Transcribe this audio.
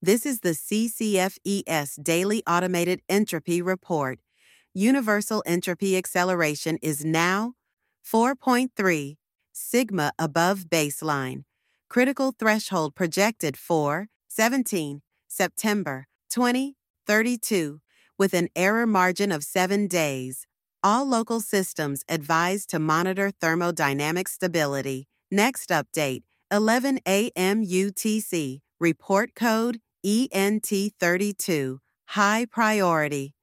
This is the CCFES Daily Automated Entropy Report. Universal entropy acceleration is now 4.3 sigma above baseline. Critical threshold projected for 17 September 2032 with an error margin of 7 days. All local systems advised to monitor thermodynamic stability. Next update, 11 a.m. UTC. Report code ENT32. High priority.